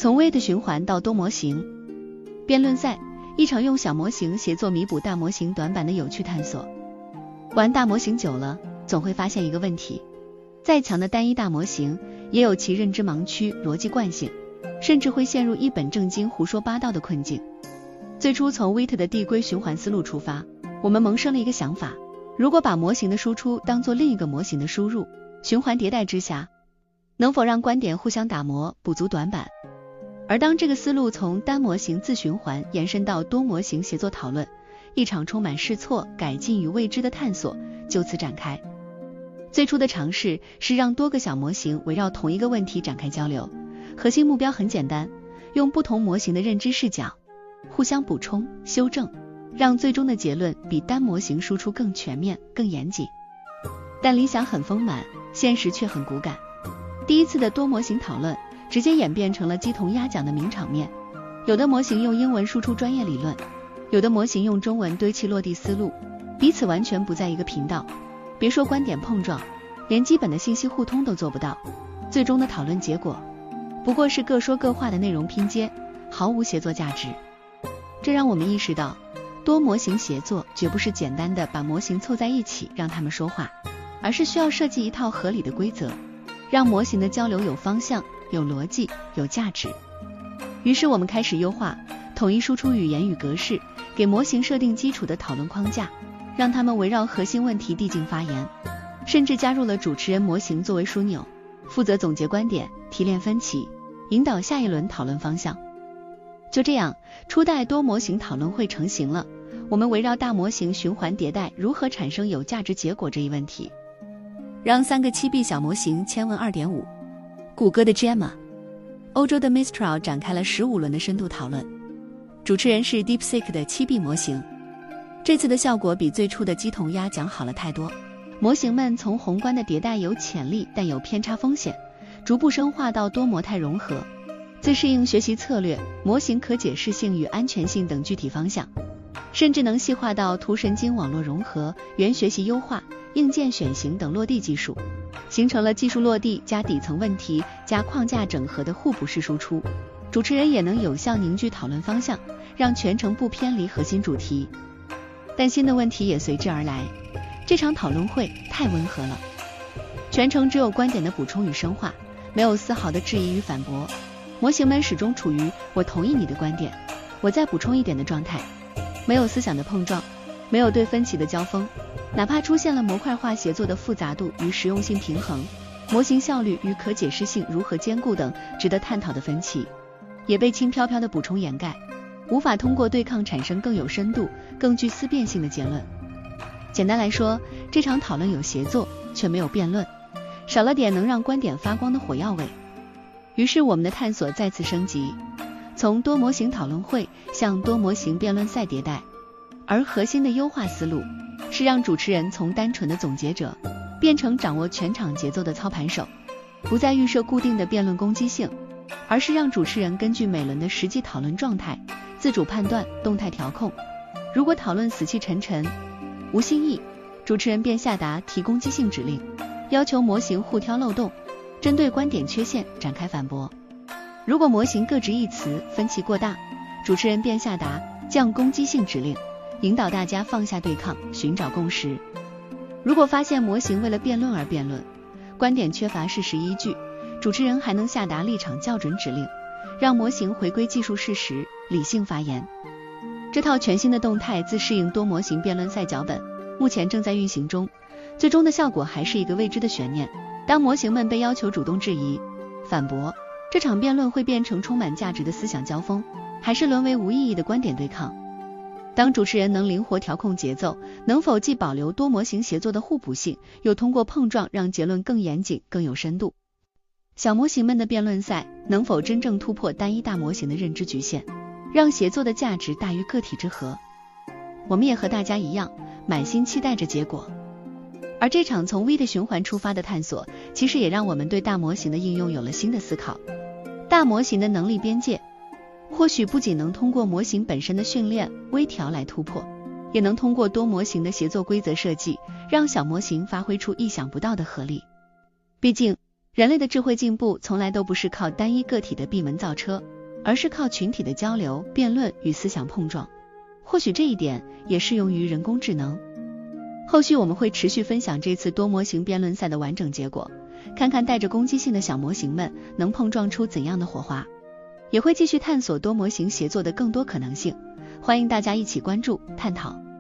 从 WIT 循环到多模型辩论赛，一场用小模型协作弥补大模型短板的有趣探索。玩大模型久了，总会发现一个问题，再强的单一大模型也有其认知盲区、逻辑惯性，甚至会陷入一本正经胡说八道的困境。最初从 WIT 的递归循环思路出发，我们萌生了一个想法，如果把模型的输出当作另一个模型的输入，循环迭代之下，能否让观点互相打磨，补足短板？而当这个思路从单模型自循环延伸到多模型协作讨论，一场充满试错、改进与未知的探索就此展开。最初的尝试是让多个小模型围绕同一个问题展开交流，核心目标很简单，用不同模型的认知视角互相补充、修正，让最终的结论比单模型输出更全面、更严谨。但理想很丰满，现实却很骨感。第一次的多模型讨论直接演变成了鸡同鸭讲的名场面，有的模型用英文输出专业理论，有的模型用中文堆砌落地思路，彼此完全不在一个频道，别说观点碰撞，连基本的信息互通都做不到。最终的讨论结果不过是各说各话的内容拼接，毫无协作价值。这让我们意识到，多模型协作绝不是简单的把模型凑在一起让他们说话，而是需要设计一套合理的规则，让模型的交流有方向、有逻辑、有价值。于是我们开始优化，统一输出语言与格式，给模型设定基础的讨论框架，让他们围绕核心问题递进发言，甚至加入了主持人模型作为枢纽，负责总结观点、提炼分歧，引导下一轮讨论方向。就这样，初代多模型讨论会成型了。我们围绕大模型循环迭代如何产生有价值结果这一问题，让3个7B 小模型签文 2.5， 谷歌的 Gemma， 欧洲的 Mistral 展开了15轮的深度讨论。主持人是 DeepSeek 的7B 模型。这次的效果比最初的鸡同鸭讲好了太多，模型们从宏观的迭代有潜力但有偏差风险，逐步深化到多模态融合、自适应学习策略、模型可解释性与安全性等具体方向，甚至能细化到图神经网络融合、原学习优化、硬件选型等落地技术，形成了技术落地加底层问题加框架整合的互补式输出。主持人也能有效凝聚讨论方向，让全程不偏离核心主题。但新的问题也随之而来，这场讨论会太温和了，全程只有观点的补充与深化，没有丝毫的质疑与反驳，模型们始终处于我同意你的观点，我再补充一点的状态，没有思想的碰撞，没有对分歧的交锋，哪怕出现了模块化协作的复杂度与实用性平衡，模型效率与可解释性如何兼顾等值得探讨的分歧，也被轻飘飘的补充掩盖，无法通过对抗产生更有深度、更具思辨性的结论。简单来说，这场讨论有协作，却没有辩论，少了点能让观点发光的火药味。于是我们的探索再次升级，从多模型讨论会向多模型辩论赛迭代，而核心的优化思路是让主持人从单纯的总结者变成掌握全场节奏的操盘手，不再预设固定的辩论攻击性，而是让主持人根据每轮的实际讨论状态自主判断、动态调控。如果讨论死气沉沉、无新意，主持人便下达提攻击性指令，要求模型互挑漏洞，针对观点缺陷展开反驳。如果模型各执一词、分歧过大，主持人便下达降攻击性指令，引导大家放下对抗，寻找共识。如果发现模型为了辩论而辩论，观点缺乏事实依据，主持人还能下达立场校准指令，让模型回归技术事实，理性发言。这套全新的动态自适应多模型辩论赛脚本目前正在运行中，最终的效果还是一个未知的悬念。当模型们被要求主动质疑、反驳，这场辩论会变成充满价值的思想交锋，还是沦为无意义的观点对抗？当主持人能灵活调控节奏，能否既保留多模型协作的互补性，又通过碰撞让结论更严谨、更有深度？小模型们的辩论赛能否真正突破单一大模型的认知局限，让协作的价值大于个体之和？我们也和大家一样，满心期待着结果。而这场从 WIT 循环出发的探索，其实也让我们对大模型的应用有了新的思考。大模型的能力边界，或许不仅能通过模型本身的训练、微调来突破，也能通过多模型的协作规则设计，让小模型发挥出意想不到的合力。毕竟，人类的智慧进步从来都不是靠单一个体的闭门造车， 而是靠群体的交流、辩论与思想碰撞。或许这一点也适用于人工智能。后续我们会持续分享这次多模型辩论赛的完整结果，看看带着攻击性的小模型们能碰撞出怎样的火花，也会继续探索多模型协作的更多可能性。欢迎大家一起关注、探讨。